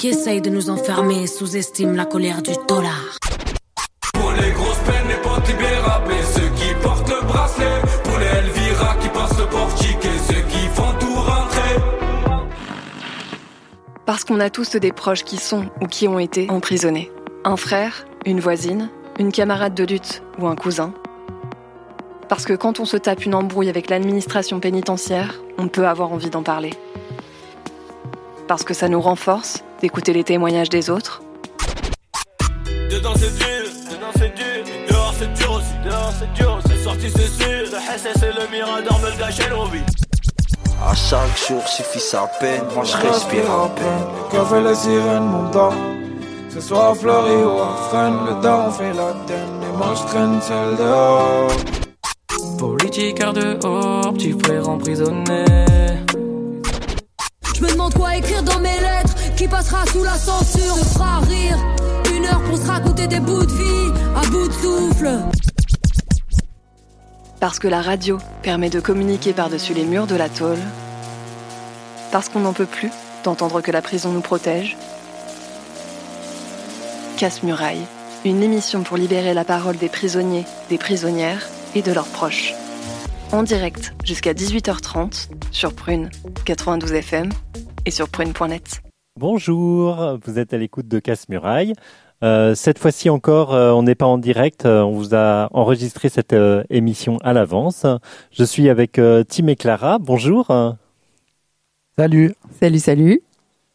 qui essayent de nous enfermer sous-estiment la colère du dollar. Pour les grosses peines, les potes libérables, et ceux qui portent le bracelet. Pour les Elvira qui passent le portique et ceux qui font tout rentrer. Parce qu'on a tous des proches qui sont ou qui ont été emprisonnés. Un frère, une voisine, une camarade de lutte ou un cousin. Parce que quand on se tape une embrouille avec l'administration pénitentiaire, on peut avoir envie d'en parler. Parce que ça nous renforce d'écouter les témoignages des autres. Dedans c'est dur, dehors c'est dur aussi, c'est sorti c'est sûr, le SS et le Mirador me le gâchaient l'envie. À chaque jour suffit sa peine, moi je respire à peine. Le café, les sirènes m'entendent. Ce soit à Fleury ou à Fresnes, le daron fait la tête, et moi je traîne celle dehors. Politique dehors, petit frère emprisonné. Je me demande quoi écrire dans mes lettres, qui passera sous la censure, se fera rire. 1 heure pour se raconter des bouts de vie, à bout de souffle. Parce que la radio permet de communiquer par-dessus les murs de la tôle. Parce qu'on n'en peut plus d'entendre que la prison nous protège. Casse-Muraille, une émission pour libérer la parole des prisonniers, des prisonnières et de leurs proches. En direct jusqu'à 18h30 sur Prune 92 FM et sur prune.net. Bonjour, vous êtes à l'écoute de Casse-Muraille. Cette fois-ci encore, on n'est pas en direct, on vous a enregistré cette émission à l'avance. Je suis avec Tim et Clara, bonjour. Salut. Salut.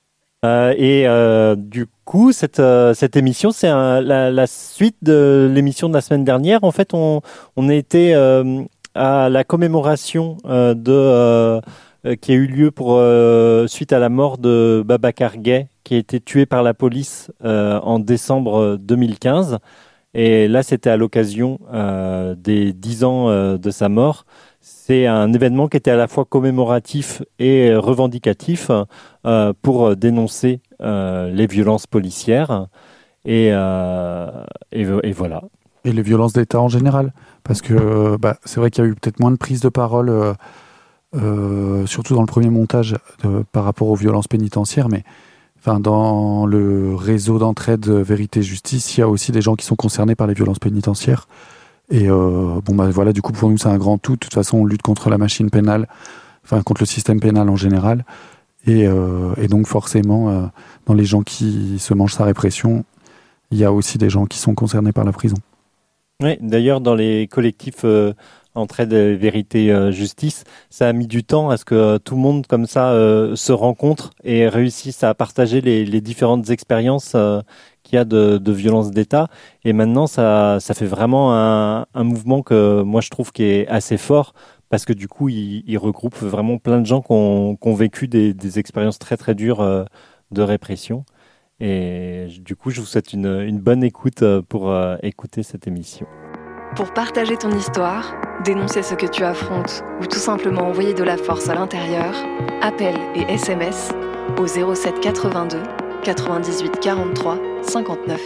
Du coup, cette émission, c'est la suite de l'émission de la semaine dernière. En fait, on était à la commémoration qui a eu lieu suite à la mort de Babacar Gaye, qui a été tué par la police en décembre 2015. Et là, c'était à l'occasion des 10 ans de sa mort. C'est un événement qui était à la fois commémoratif et revendicatif pour dénoncer les violences policières. Et voilà. Et les violences d'État en général. Parce que c'est vrai qu'il y a eu peut-être moins de prise de parole, surtout dans le premier montage, par rapport aux violences pénitentiaires. Mais dans le réseau d'entraide Vérité-Justice, il y a aussi des gens qui sont concernés par les violences pénitentiaires. Et voilà, du coup, pour nous, c'est un grand tout. De toute façon, on lutte contre la machine pénale, contre le système pénal en général. Et donc, forcément, dans les gens qui se mangent sa répression, il y a aussi des gens qui sont concernés par la prison. Oui, d'ailleurs, dans les collectifs Entraide Vérité Justice, ça a mis du temps à ce que tout le monde, comme ça, se rencontre et réussisse à partager les différentes expériences qu'il y a de violence d'État. Et maintenant, ça fait vraiment un mouvement que moi, je trouve qui est assez fort, parce que du coup, il regroupe vraiment plein de gens qui ont vécu des expériences très, très dures de répression. Et du coup, je vous souhaite une bonne écoute pour écouter cette émission. Pour partager ton histoire, dénoncer ce que tu affrontes ou tout simplement envoyer de la force à l'intérieur, appel et SMS au 07 82 98 43 59.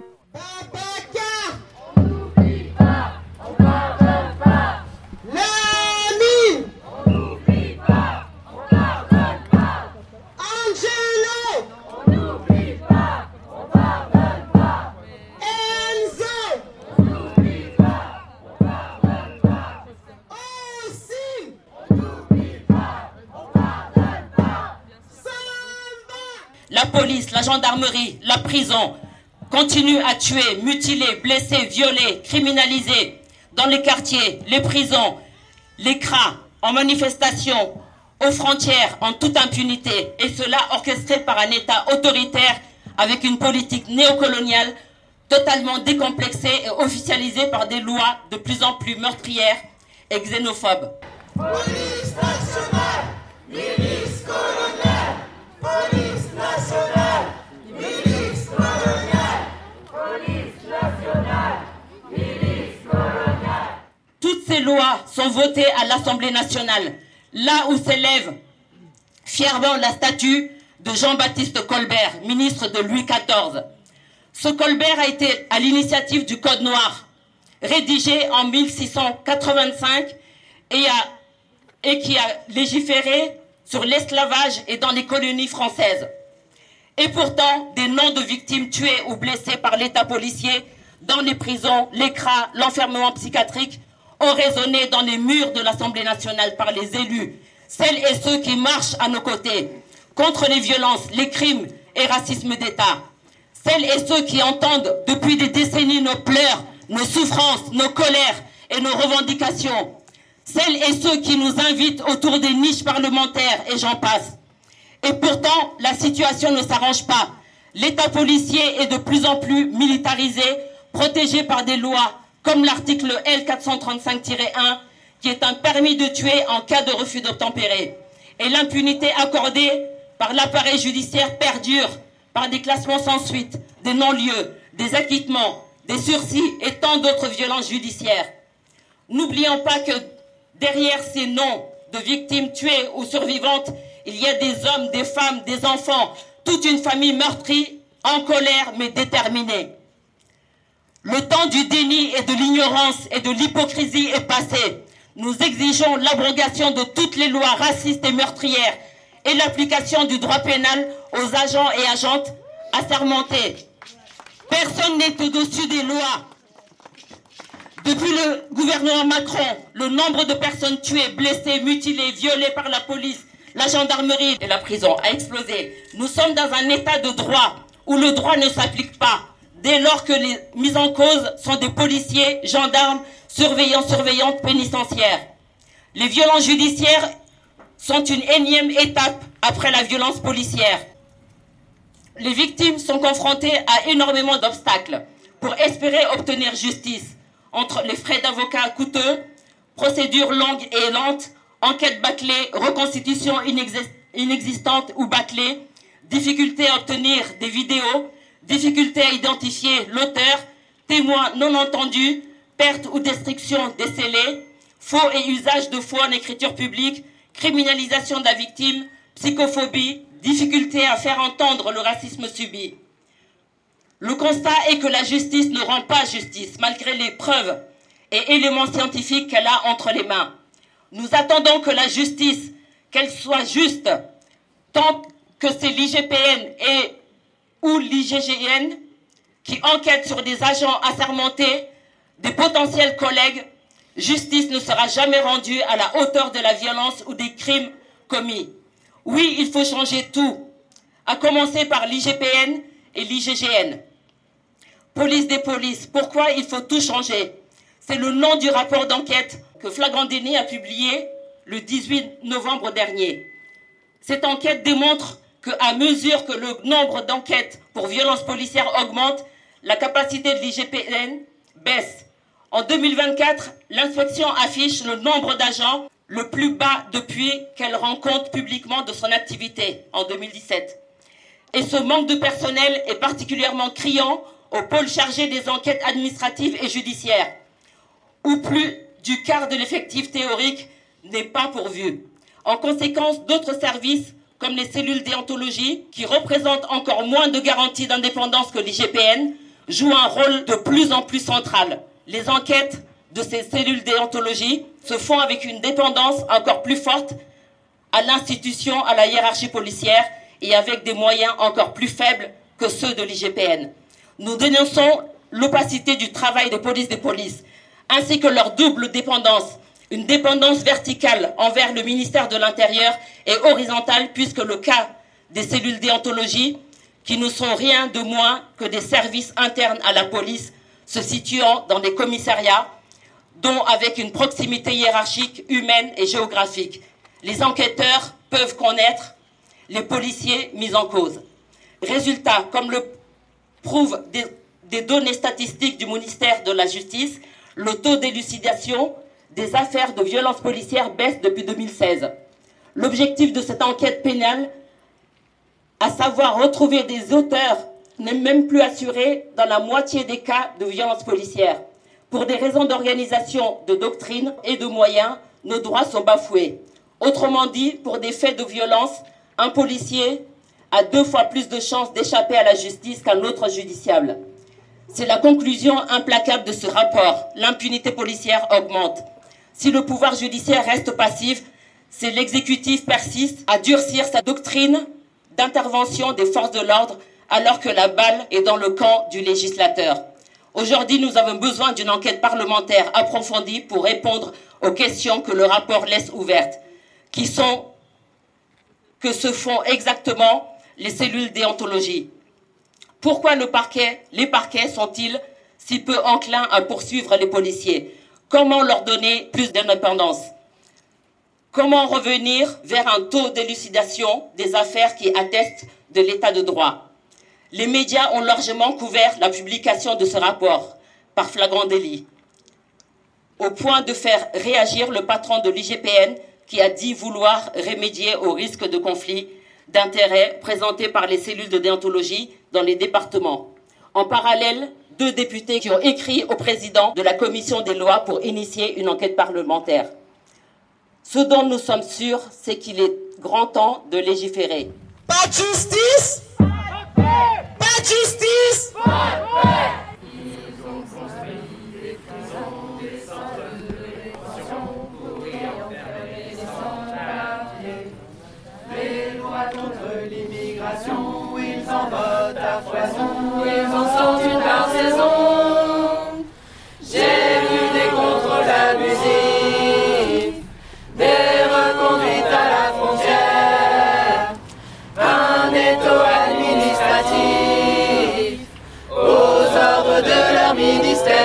La police, la gendarmerie, la prison continuent à tuer, mutiler, blesser, violer, criminaliser dans les quartiers, les prisons, les CRA, en manifestation, aux frontières, en toute impunité. Et cela orchestré par un État autoritaire avec une politique néocoloniale totalement décomplexée et officialisée par des lois de plus en plus meurtrières et xénophobes. Police nationale, milice coloniale, police nationale, milice coloniale, police nationale, milice coloniale. Toutes ces lois sont votées à l'Assemblée nationale, là où s'élève fièrement la statue de Jean-Baptiste Colbert, ministre de Louis XIV. Ce Colbert a été à l'initiative du Code noir, rédigé en 1685 et qui a légiféré sur l'esclavage et dans les colonies françaises. Et pourtant, des noms de victimes tuées ou blessées par l'État policier dans les prisons, les CRA, l'enfermement psychiatrique ont résonné dans les murs de l'Assemblée nationale par les élus, celles et ceux qui marchent à nos côtés, contre les violences, les crimes et racisme d'État. Celles et ceux qui entendent depuis des décennies nos pleurs, nos souffrances, nos colères et nos revendications. Celles et ceux qui nous invitent autour des niches parlementaires, et j'en passe. Et pourtant, la situation ne s'arrange pas. L'État policier est de plus en plus militarisé, protégé par des lois comme l'article L435-1, qui est un permis de tuer en cas de refus d'obtempérer. Et l'impunité accordée par l'appareil judiciaire perdure par des classements sans suite, des non-lieux, des acquittements, des sursis et tant d'autres violences judiciaires. N'oublions pas que derrière ces noms de victimes tuées ou survivantes, il y a des hommes, des femmes, des enfants, toute une famille meurtrie, en colère mais déterminée. Le temps du déni et de l'ignorance et de l'hypocrisie est passé. Nous exigeons l'abrogation de toutes les lois racistes et meurtrières et l'application du droit pénal aux agents et agentes assermentés. Personne n'est au-dessus des lois. Depuis le gouvernement Macron, le nombre de personnes tuées, blessées, mutilées, violées par la police, la gendarmerie et la prison a explosé. Nous sommes dans un état de droit où le droit ne s'applique pas, dès lors que les mises en cause sont des policiers, gendarmes, surveillantes pénitentiaires. Les violences judiciaires sont une énième étape après la violence policière. Les victimes sont confrontées à énormément d'obstacles pour espérer obtenir justice, entre les frais d'avocat coûteux, procédures longues et lentes, enquêtes bâclées, reconstitutions inexistantes ou bâclées, difficultés à obtenir des vidéos, difficultés à identifier l'auteur, témoins non entendus, perte ou destruction des scellés, faux et usage de faux en écriture publique, criminalisation de la victime, psychophobie, difficulté à faire entendre le racisme subi. Le constat est que la justice ne rend pas justice, malgré les preuves et éléments scientifiques qu'elle a entre les mains. Nous attendons que la justice, qu'elle soit juste, tant que c'est l'IGPN et ou l'IGGN qui enquêtent sur des agents assermentés, des potentiels collègues, justice ne sera jamais rendue à la hauteur de la violence ou des crimes commis. Oui, il faut changer tout, à commencer par l'IGPN et l'IGGN. Police des polices, pourquoi il faut tout changer? C'est le nom du rapport d'enquête que Flagrant Délit a publié le 18 novembre dernier. Cette enquête démontre qu'à mesure que le nombre d'enquêtes pour violences policières augmente, la capacité de l'IGPN baisse. En 2024, l'inspection affiche le nombre d'agents le plus bas depuis qu'elle rend compte publiquement de son activité, en 2017. Et ce manque de personnel est particulièrement criant au pôle chargé des enquêtes administratives et judiciaires, où plus du quart de l'effectif théorique n'est pas pourvu. En conséquence, d'autres services, comme les cellules déontologie, qui représentent encore moins de garanties d'indépendance que l'IGPN, jouent un rôle de plus en plus central. Les enquêtes de ces cellules déontologie se font avec une dépendance encore plus forte à l'institution, à la hiérarchie policière et avec des moyens encore plus faibles que ceux de l'IGPN. Nous dénonçons l'opacité du travail des polices, ainsi que leur double dépendance, une dépendance verticale envers le ministère de l'Intérieur et horizontale puisque le cas des cellules déontologie, qui ne sont rien de moins que des services internes à la police, se situant dans des commissariats, dont avec une proximité hiérarchique, humaine et géographique. Les enquêteurs peuvent connaître les policiers mis en cause. Résultat, comme le prouvent des données statistiques du ministère de la Justice, le taux d'élucidation des affaires de violences policières baisse depuis 2016. L'objectif de cette enquête pénale, à savoir retrouver des auteurs, n'est même plus assuré dans la moitié des cas de violences policières. Pour des raisons d'organisation, de doctrine et de moyens, nos droits sont bafoués. Autrement dit, pour des faits de violence, un policier a 2 fois plus de chances d'échapper à la justice qu'un autre justiciable. C'est la conclusion implacable de ce rapport. L'impunité policière augmente. Si le pouvoir judiciaire reste passif, c'est l'exécutif persiste à durcir sa doctrine d'intervention des forces de l'ordre alors que la balle est dans le camp du législateur. Aujourd'hui, nous avons besoin d'une enquête parlementaire approfondie pour répondre aux questions que le rapport laisse ouvertes, que se font exactement les cellules déontologie. Pourquoi les parquets sont-ils si peu enclins à poursuivre les policiers? Comment leur donner plus d'indépendance? Comment revenir vers un taux d'élucidation des affaires qui attestent de l'état de droit? Les médias ont largement couvert la publication de ce rapport par flagrant délit, au point de faire réagir le patron de l'IGPN qui a dit vouloir remédier au risque de conflit d'intérêts présentés par les cellules de déontologie dans les départements. En parallèle, 2 députés qui ont écrit au président de la commission des lois pour initier une enquête parlementaire. Ce dont nous sommes sûrs, c'est qu'il est grand temps de légiférer. Pas de justice! Pas de justice! Les lois contre l'immigration, ils en votent à foison, ils en sortent une par saison. J'ai vu des contrôles abusifs, des reconduites à la frontière, un étau administratif aux ordres de leur ministère.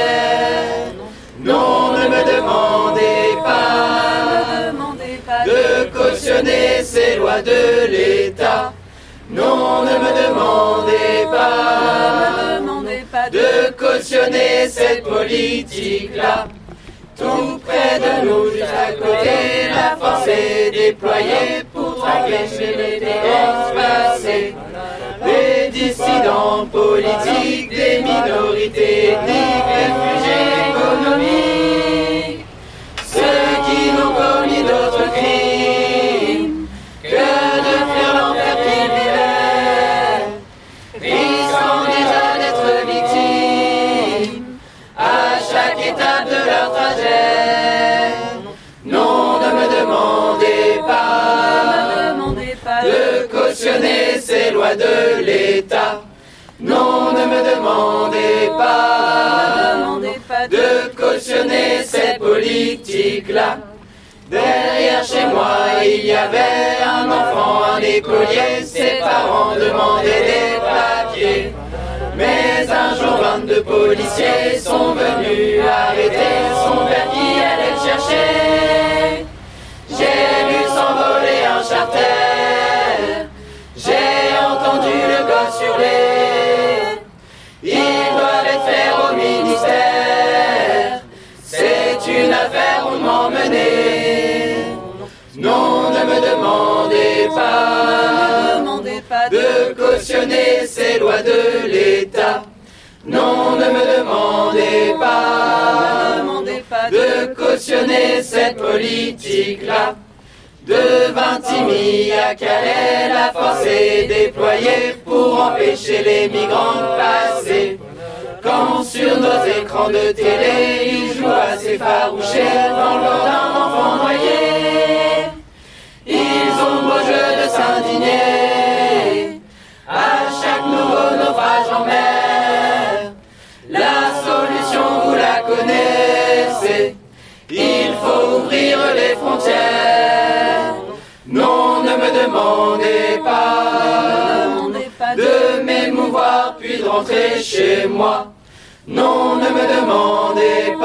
Non, ne me demandez pas de cautionner ces lois de l'État. Non, ne me demandez pas de cautionner cette politique-là. Tout près de nous, juste à côté, la force est déployée pour empêcher les violences passées. Des dissidents politiques, des minorités ethniques, réfugiés économiques, ceux qui n'ont commis d'autres crimes que de fuir l'enfer qu'ils vivaient, risquant déjà d'être victimes à chaque étape de leur trajet. Non, ne me demandez pas de cautionner ces lois de l'État. Non, ne me demandez pas de cautionner cette politique-là. Derrière chez moi, il y avait un enfant, un écolier, ses parents demandaient des papiers. Mais un jour, 22 policiers sont venus arrêter son père qui allait le chercher. J'ai vu s'envoler un charter, j'ai entendu le gosse hurler. Ils doivent être faits au ministère, c'est une affaire rondement menée. Non, ne me demandez pas de cautionner ces lois de l'État. Non, ne me demandez pas de cautionner cette politique-là. De Vintimille à Calais, la force est déployée pour empêcher les migrants de passer. Quand sur nos écrans de télé, ils jouent à s'effaroucher dans le corps d'un enfant noyé. Ils ont beau jeu de s'indigner à chaque nouveau naufrage en mer. La solution, vous la connaissez, il faut ouvrir les frontières. Non, ne me demandez pas de m'émouvoir puis de rentrer chez moi. Non, ne me demandez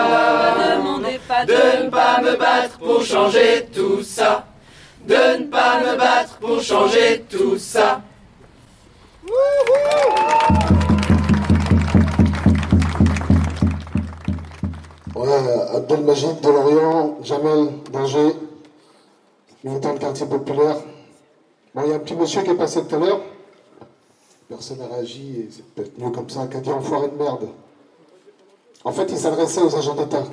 pas de ne pas me battre pour changer tout ça. De ne pas me battre pour changer tout ça. Ouais, Abdelmajid de Lorient, Jamel d'Angers, militant de quartier populaire. Bon, il y a un petit monsieur qui est passé tout à l'heure. Personne n'a réagi, et c'est peut-être mieux comme ça, qui a dit enfoiré de merde. En fait, il s'adressait aux agents d'État.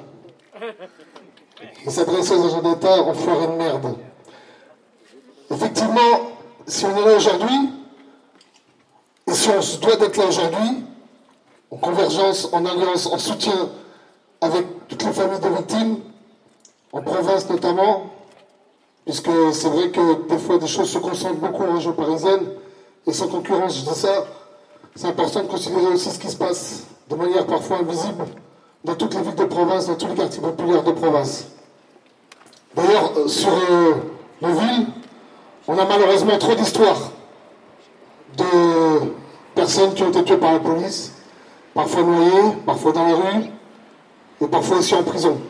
Il s'adressait aux agents d'État, enfoiré de merde. Effectivement, si on est là aujourd'hui, et si on se doit d'être là aujourd'hui, en convergence, en alliance, en soutien avec toutes les familles de victimes, en province notamment, puisque c'est vrai que des fois des choses se concentrent beaucoup en région parisienne, et sans concurrence, je dis ça, c'est important de considérer aussi ce qui se passe de manière parfois invisible dans toutes les villes de province, dans tous les quartiers populaires de province. D'ailleurs, sur nos villes, on a malheureusement trop d'histoires de personnes qui ont été tuées par la police, parfois noyées, parfois dans les rues, et parfois aussi en prison.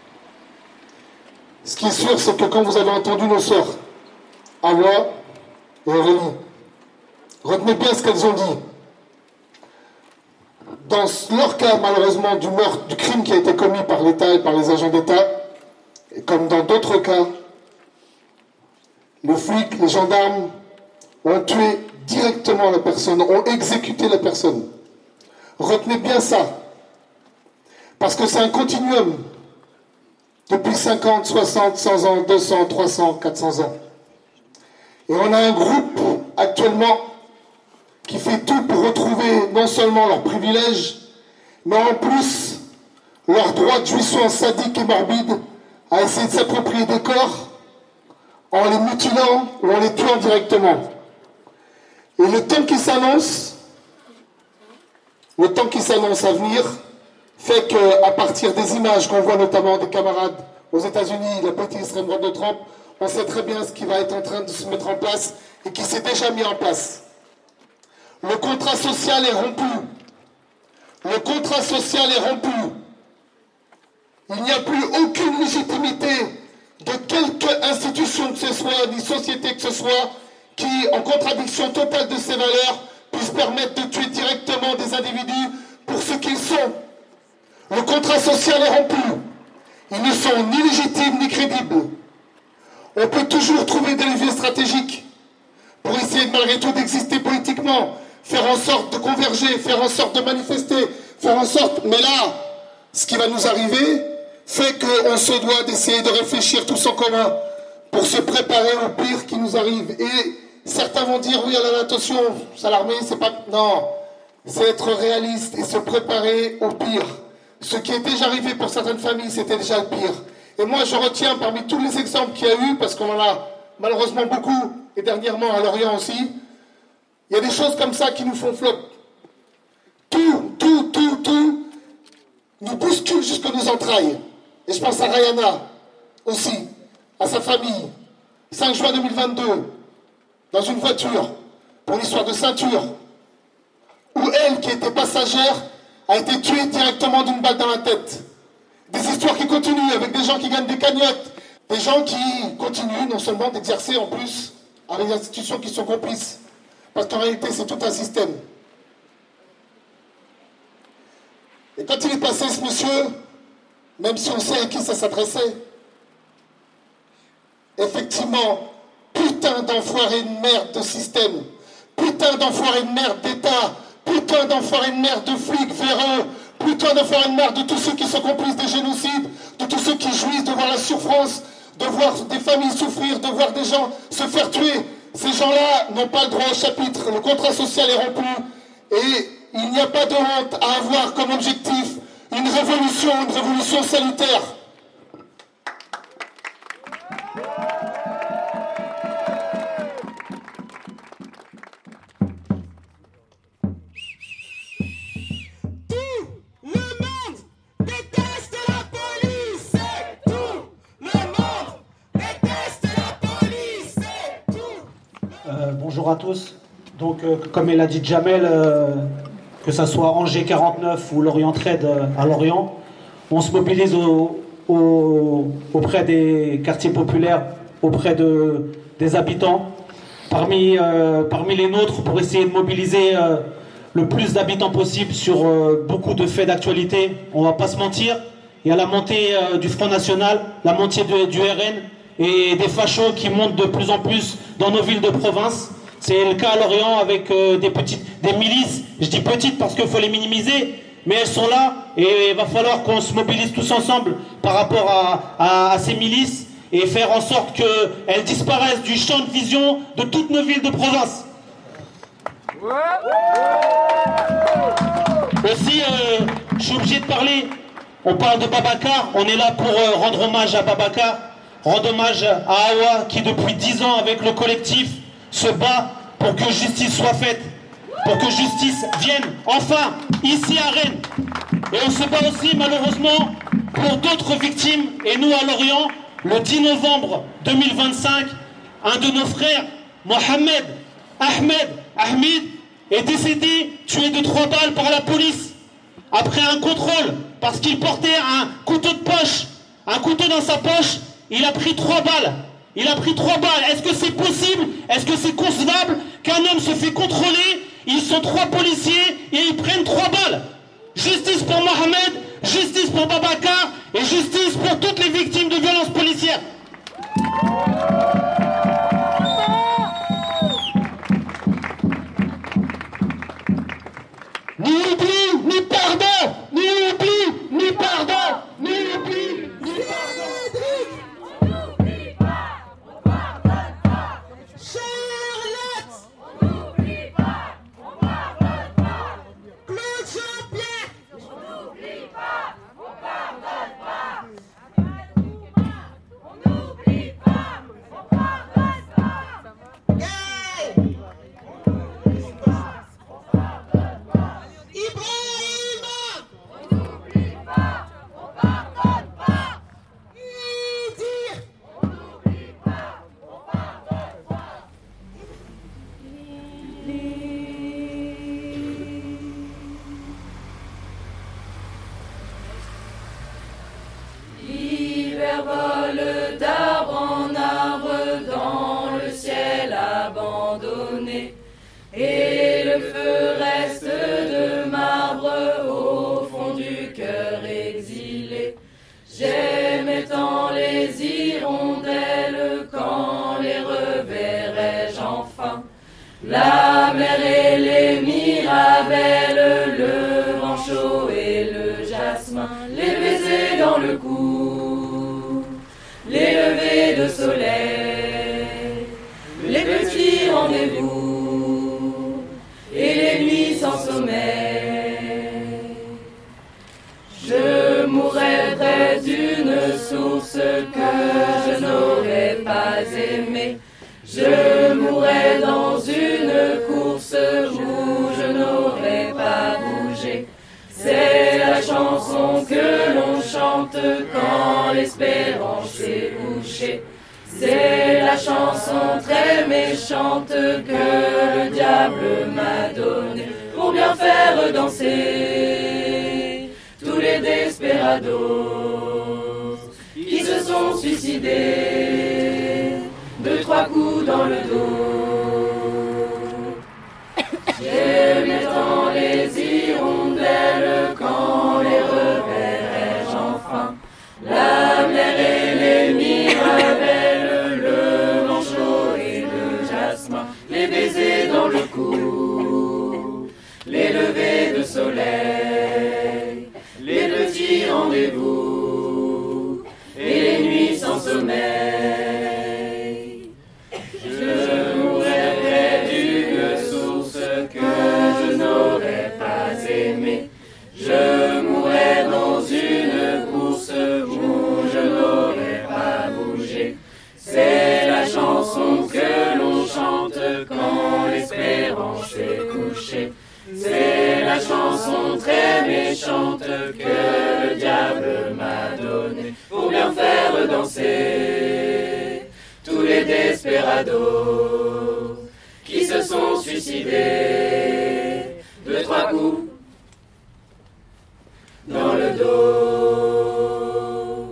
Ce qui est sûr, c'est que quand vous avez entendu nos sœurs, Awa et Aurélie, retenez bien ce qu'elles ont dit. Dans leur cas, malheureusement, du meurtre, du crime qui a été commis par l'État et par les agents d'État, et comme dans d'autres cas, les flics, les gendarmes ont tué directement la personne, ont exécuté la personne. Retenez bien ça, parce que c'est un continuum depuis 50, 60, 100 ans, 200, 300, 400 ans. Et on a un groupe actuellement qui fait tout pour retrouver non seulement leurs privilèges, mais en plus leur droit de jouissance sadique et morbide à essayer de s'approprier des corps en les mutilant ou en les tuant directement. Et le temps qui s'annonce à venir, fait qu'à partir des images qu'on voit notamment des camarades aux États-Unis, la politique extrême droite de Trump, on sait très bien ce qui va être en train de se mettre en place et qui s'est déjà mis en place. Le contrat social est rompu. Le contrat social est rompu. Il n'y a plus aucune légitimité de quelque institution que ce soit, ni société que ce soit, qui, en contradiction totale de ses valeurs, puisse permettre de tuer directement des individus pour ce qu'ils sont. Le contrat social est rompu. Ils ne sont ni légitimes ni crédibles. On peut toujours trouver des leviers stratégiques pour essayer malgré tout d'exister politiquement, faire en sorte de converger, faire en sorte de manifester, faire en sorte... Mais là, ce qui va nous arriver fait qu'on se doit d'essayer de réfléchir tous en commun pour se préparer au pire qui nous arrive. Et certains vont dire, oui, alors attention, l'armée, c'est pas... Non, c'est être réaliste et se préparer au pire. Ce qui est déjà arrivé pour certaines familles, c'était déjà le pire. Et moi, je retiens parmi tous les exemples qu'il y a eu, parce qu'on en a malheureusement beaucoup, et dernièrement à Lorient aussi, il y a des choses comme ça qui nous font flop. Tout nous bouscule jusqu'à nos entrailles. Et je pense à Rayana aussi, à sa famille. 5 juin 2022, dans une voiture, pour l'histoire de ceinture, où elle, qui était passagère, a été tuée directement d'une balle dans la tête. Des histoires qui continuent avec des gens qui gagnent des cagnottes, des gens qui continuent non seulement d'exercer en plus avec des institutions qui sont complices. Parce qu'en réalité, c'est tout un système. Et quand il est passé, ce monsieur, même si on sait à qui ça s'adressait, effectivement, putain d'enfoiré de merde de système, putain d'enfoiré de merde d'État, putain d'enfoiré de merde de flics véreux, putain d'enfoiré de merde de tous ceux qui sont complices des génocides, de tous ceux qui jouissent de voir la souffrance, de voir des familles souffrir, de voir des gens se faire tuer. Ces gens-là n'ont pas le droit au chapitre. Le contrat social est rompu et il n'y a pas de honte à avoir comme objectif une révolution salutaire. Bonjour à tous. Donc, comme elle a dit Jamel, que ça soit Angers 49 ou Lorient Trade à Lorient, on se mobilise auprès des quartiers populaires, auprès des habitants, parmi les nôtres, pour essayer de mobiliser le plus d'habitants possible sur beaucoup de faits d'actualité. On va pas se mentir, il y a la montée du Front National, la montée du RN et des fachos qui montent de plus en plus dans nos villes de province. C'est le cas à Lorient avec des milices. Je dis petites parce qu'il faut les minimiser, mais elles sont là et il va falloir qu'on se mobilise tous ensemble par rapport à ces milices et faire en sorte qu'elles disparaissent du champ de vision de toutes nos villes de province. Aussi, je suis obligé de parler. On parle de Babacar, on est là pour rendre hommage à Babacar. rendre hommage à Awa qui depuis 10 ans avec le collectif se bat pour que justice soit faite, pour que justice vienne enfin ici à Rennes. Et on se bat aussi malheureusement pour d'autres victimes. Et nous à Lorient, le 10 novembre 2025, un de nos frères, Mohamed Ahmed, est décédé, tué de 3 balles par la police, après un contrôle, parce qu'il portait un couteau de poche, un couteau dans sa poche, il a pris 3 balles. Il a pris 3 balles. Est-ce que c'est possible? Est-ce que c'est concevable qu'un homme se fait contrôler? Ils sont 3 policiers et ils prennent 3 balles. Justice pour Mohamed, justice pour Babacar et justice pour toutes les victimes de violences policières. Ni oubli, ni pardon, ni oubli, ni pardon, ni oubli, ni pardon. On n'oublie pas, on pardonne pas. Charlotte, on n'oublie pas, on pardonne pas. Claude Jean-Pierre, on n'oublie pas, on pardonne pas. On n'oublie pas, on pardonne pas. Hey! On n'oublie pas, on pardonne pas. Ibrahima, on n'oublie pas, on pardonne pas. Idir, on n'oublie pas, on pardonne pas. L'hiver vole d'arbre en arbre dans le ciel abandonné, et le feu reste de marbre au fond du cœur exilé. J'aimais tant les hirondelles, quand les reverrai-je enfin? La mer et les mirabelles, le vent chaud et le jasmin, les baisers dans le cou, les levées de soleil, les petits rendez-vous et les nuits sans sommeil. Je mourrais près d'une source que je n'aurais pas aimée. Je mourrais dans une course où je n'aurais pas bougé. C'est la chanson que l'on chante quand l'espérance est couchée. C'est la chanson très méchante que le diable m'a donnée pour bien faire danser tous les desperados qui se sont suicidés de 3 coups dans le dos. J'aimais tant les hirondelles, quand les reverrai-je enfin? La mer et les mirabelles, le vent chaud et le jasmin, les baisers dans le cou, les levées de soleil, les petits rendez-vous et les nuits sans sommeil. Je mourrais près d'une source que je n'aurais pas aimée. Je mourrais dans une course où je n'aurais pas bougé. C'est la chanson que l'on chante quand l'espérance est couchée. C'est la chanson très méchante que le diable m'a donnée pour bien faire danser tous les desperados qui se sont suicidés de 3 coups dans le dos.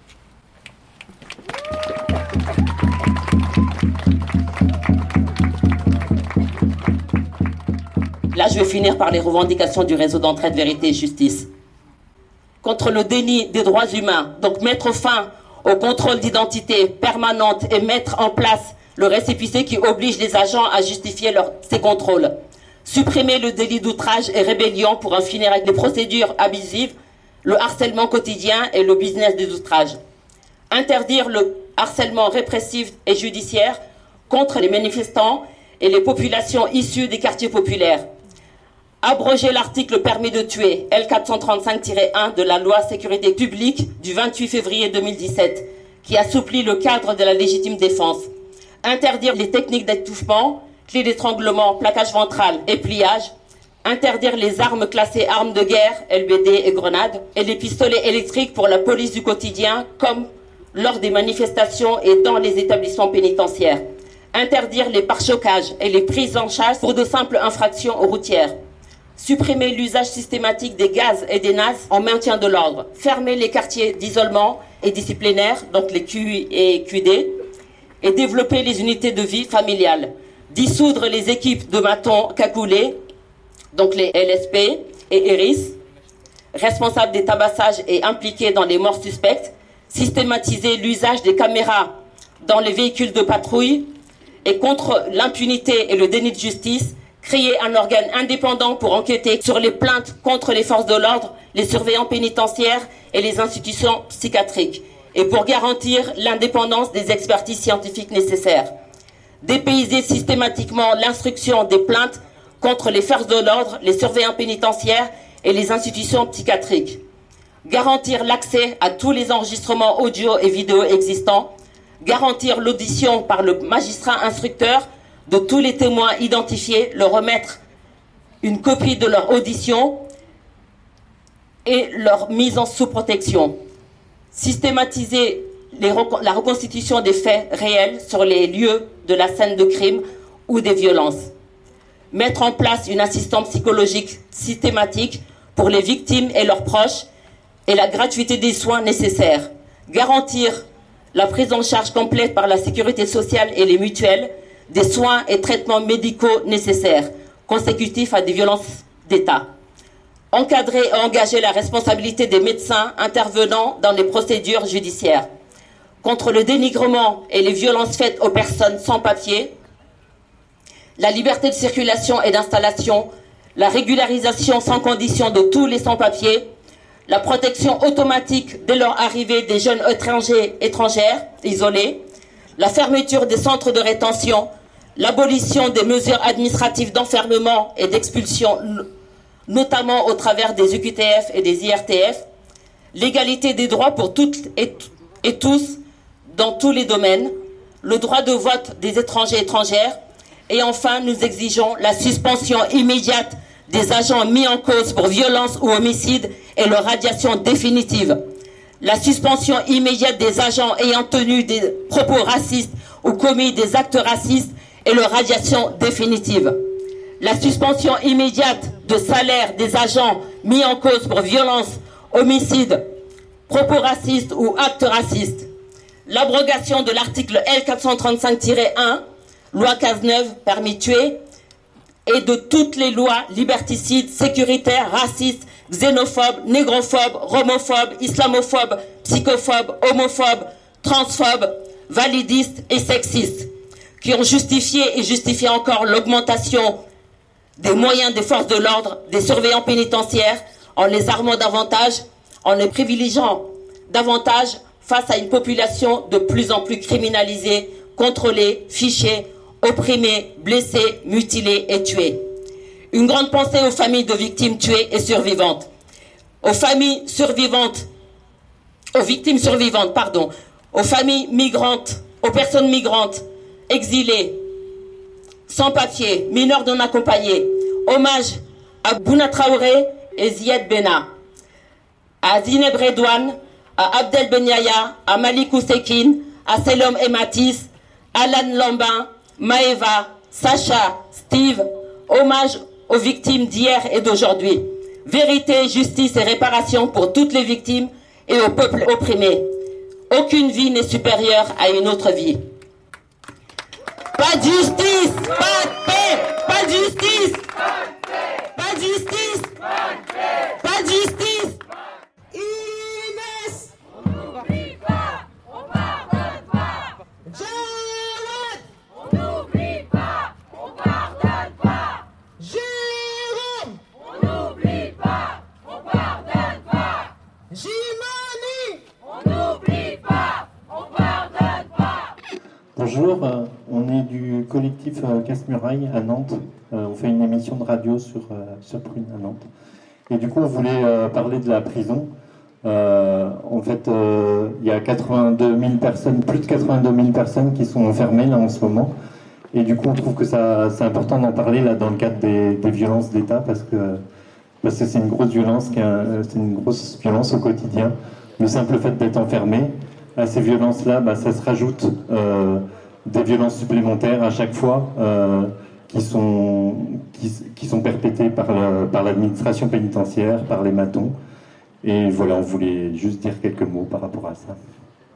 Là, je vais finir par les revendications du réseau d'entraide Vérité et Justice. Contre le déni des droits humains, donc mettre fin au contrôle d'identité permanente et mettre en place le récépissé qui oblige les agents à justifier ces contrôles. Supprimer le délit d'outrage et rébellion pour en finir avec les procédures abusives, le harcèlement quotidien et le business des outrages. Interdire le harcèlement répressif et judiciaire contre les manifestants et les populations issues des quartiers populaires. Abroger l'article permis de tuer, L435-1 de la loi sécurité publique du 28 février 2017, qui assouplit le cadre de la légitime défense. Interdire les techniques d'étouffement, clé d'étranglement, plaquage ventral et pliage. Interdire les armes classées armes de guerre, LBD et grenades, et les pistolets électriques pour la police du quotidien, comme lors des manifestations et dans les établissements pénitentiaires. Interdire les pare-chocages et les prises en chasse pour de simples infractions routières. Supprimer l'usage systématique des gaz et des NAS en maintien de l'ordre. Fermer les quartiers d'isolement et disciplinaire, donc les QI et QD, et développer les unités de vie familiales. Dissoudre les équipes de matons cagoulés, donc les LSP et ERIS, responsables des tabassages et impliqués dans les morts suspectes. Systématiser l'usage des caméras dans les véhicules de patrouille et contre l'impunité et le déni de justice, créer un organe indépendant pour enquêter sur les plaintes contre les forces de l'ordre, les surveillants pénitentiaires et les institutions psychiatriques, et pour garantir l'indépendance des expertises scientifiques nécessaires. Dépayser systématiquement l'instruction des plaintes contre les forces de l'ordre, les surveillants pénitentiaires et les institutions psychiatriques. Garantir l'accès à tous les enregistrements audio et vidéo existants. Garantir l'audition par le magistrat instructeur de tous les témoins identifiés, leur remettre une copie de leur audition et leur mise en sous protection. Systématiser la reconstitution des faits réels sur les lieux de la scène de crime ou des violences. Mettre en place une assistance psychologique systématique pour les victimes et leurs proches et la gratuité des soins nécessaires. Garantir la prise en charge complète par la sécurité sociale et les mutuelles des soins et traitements médicaux nécessaires consécutifs à des violences d'État. Encadrer et engager la responsabilité des médecins intervenant dans les procédures judiciaires. Contre le dénigrement et les violences faites aux personnes sans papier. La liberté de circulation et d'installation. La régularisation sans condition de tous les sans-papiers. La protection automatique dès leur arrivée des jeunes étrangères isolés. La fermeture des centres de rétention. L'abolition des mesures administratives d'enfermement et d'expulsion, notamment au travers des UQTF et des IRTF, l'égalité des droits pour toutes et tous dans tous les domaines, le droit de vote des étrangers et étrangères, et enfin nous exigeons la suspension immédiate des agents mis en cause pour violence ou homicide et leur radiation définitive, la suspension immédiate des agents ayant tenu des propos racistes ou commis des actes racistes et leur radiation définitive. La suspension immédiate de salaire des agents mis en cause pour violence, homicide, propos racistes ou actes racistes. L'abrogation de l'article L435-1, loi Cazeneuve, permis de tuer, et de toutes les lois liberticides, sécuritaires, racistes, xénophobes, négrophobes, romophobes, islamophobes, psychophobes, homophobes, transphobes, validistes et sexistes, qui ont justifié et justifient encore l'augmentation des moyens des forces de l'ordre, des surveillants pénitentiaires, en les armant davantage, en les privilégiant davantage face à une population de plus en plus criminalisée, contrôlée, fichée, opprimée, blessée, mutilée et tuée. Une grande pensée aux familles de victimes tuées et survivantes. Aux familles survivantes, aux victimes survivantes, pardon, aux familles migrantes, aux personnes migrantes, exilées, sans papier, mineurs non accompagnés. Hommage à Bouna Traoré et Ziad Benna, à Zineb Redouane, à Abdel Benyaya, à Malik Ousekine, à Selom Ematis, Alan Lambin, Maeva, Sacha, Steve. Hommage aux victimes d'hier et d'aujourd'hui. Vérité, justice et réparation pour toutes les victimes et au peuple opprimé. Aucune vie n'est supérieure à une autre vie. Pas de justice, pas de paix, pas de justice, pas de justice, pas de justice. Inès, on n'oublie pas, on pardonne pas. Jawad, on n'oublie pas, on pardonne pas. Jérôme, on n'oublie pas, on pardonne pas. Jimani, on n'oublie pas, on pardonne pas. Bonjour, on est du collectif Casse-Muraille à Nantes. On fait une émission de radio sur Prune à Nantes. Et du coup, on voulait parler de la prison. En fait, il y a 82 000 personnes, plus de 82 000 personnes qui sont enfermées là en ce moment. Et du coup, on trouve que c'est important d'en parler là dans le cadre des violences d'État parce que c'est une grosse violence, c'est une grosse violence au quotidien. Le simple fait d'être enfermé, à ces violences-là, ça se rajoute des violences supplémentaires à chaque fois qui sont perpétrées par l'administration pénitentiaire, par les matons. Et voilà, on voulait juste dire quelques mots par rapport à ça.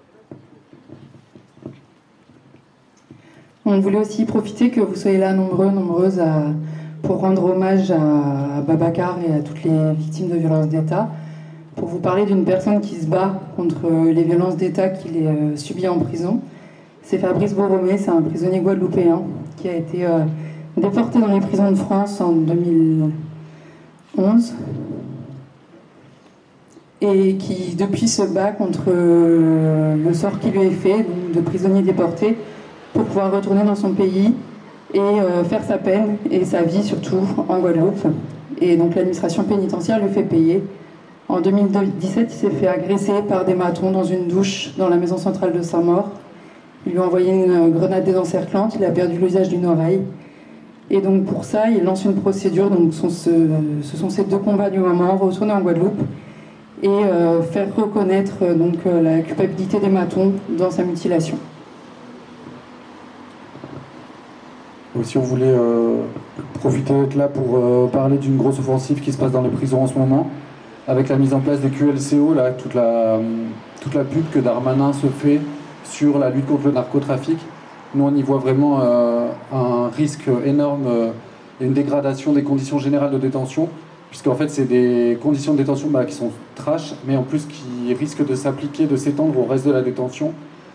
On voulait aussi profiter que vous soyez là nombreuses pour rendre hommage à Babacar et à toutes les victimes de violences d'État, pour vous parler d'une personne qui se bat contre les violences d'État qu'il subit en prison. C'est Fabrice Boromé, c'est un prisonnier guadeloupéen qui a été déporté dans les prisons de France en 2011 et qui depuis se bat contre le sort qui lui est fait, donc de prisonnier déporté, pour pouvoir retourner dans son pays et faire sa peine et sa vie surtout en Guadeloupe. Et donc l'administration pénitentiaire lui fait payer. En 2017, il s'est fait agresser par des matons dans une douche dans la maison centrale de Saint-Maur. Ils lui ont envoyé une grenade désencerclante, il a perdu l'usage d'une oreille. Et donc pour ça, il lance une procédure. Donc ce sont ces deux combats du moment, retourner en Guadeloupe et faire reconnaître la culpabilité des matons dans sa mutilation. Aussi, on voulait profiter d'être là pour parler d'une grosse offensive qui se passe dans les prisons en ce moment, avec la mise en place des QLCO, là, toute la pub que Darmanin se fait sur la lutte contre le narcotrafic. Nous, on y voit vraiment un risque énorme et une dégradation des conditions générales de détention, puisqu'en fait, c'est des conditions de détention qui sont trash, mais en plus qui risquent de s'appliquer, de s'étendre au reste de la détention.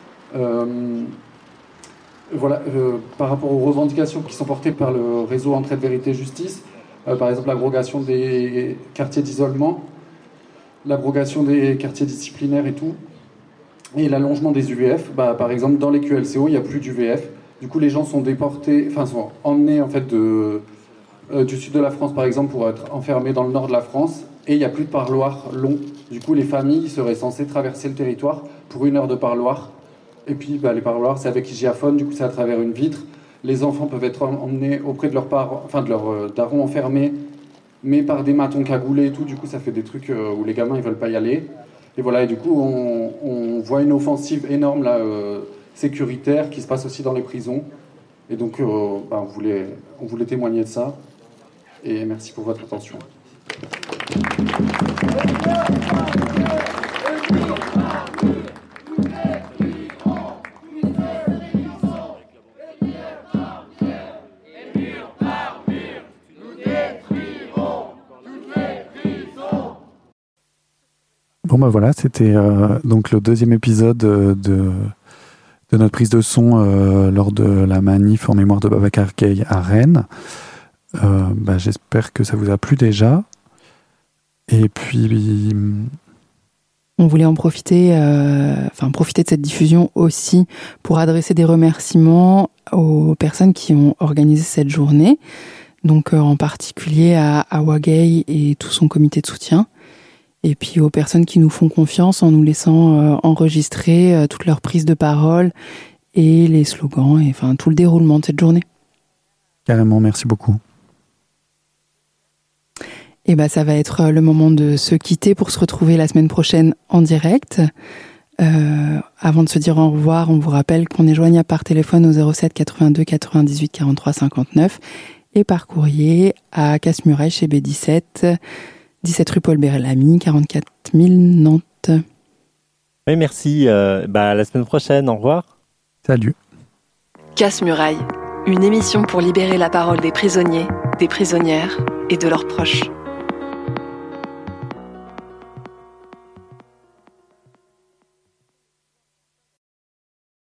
Voilà, par rapport aux revendications qui sont portées par le réseau Entraide Vérité Justice, par exemple l'abrogation des quartiers d'isolement, l'abrogation des quartiers disciplinaires et tout, et l'allongement des UVF. Par exemple, dans les QLCO, il n'y a plus d'UVF. Du coup, les gens sont déportés, sont emmenés en fait du sud de la France, par exemple, pour être enfermés dans le nord de la France, et il n'y a plus de parloir long. Du coup, les familles seraient censées traverser le territoire pour 1 heure de parloir. Et puis les parloirs, c'est avec hygiaphone, du coup c'est à travers une vitre. Les enfants peuvent être emmenés auprès de leurs parents, de leurs darons enfermés, mais par des matons cagoulés et tout. Du coup, ça fait des trucs où les gamins ils veulent pas y aller. Et voilà, et du coup, on voit une offensive énorme là, sécuritaire qui se passe aussi dans les prisons. Et donc, on voulait témoigner de ça. Et merci pour votre attention. Bon voilà, c'était donc le deuxième épisode de notre prise de son lors de la manif en mémoire de Babacar Gaye à Rennes. J'espère que ça vous a plu déjà. Et puis... On voulait en profiter, profiter de cette diffusion aussi pour adresser des remerciements aux personnes qui ont organisé cette journée. Donc en particulier à Awa Gaye et tout son comité de soutien. Et puis aux personnes qui nous font confiance en nous laissant enregistrer toutes leurs prises de parole et les slogans, et tout le déroulement de cette journée. Carrément, merci beaucoup. Et ça va être le moment de se quitter pour se retrouver la semaine prochaine en direct. Avant de se dire au revoir, on vous rappelle qu'on est joignable par téléphone au 07 82 98 43 59 et par courrier à Casse-Muraille chez B17, 17 rue Paul Bérel-Lamy, 44 000 Nantes. Oui, merci. À la semaine prochaine. Au revoir. Salut. Casse-Muraille, une émission pour libérer la parole des prisonniers, des prisonnières et de leurs proches.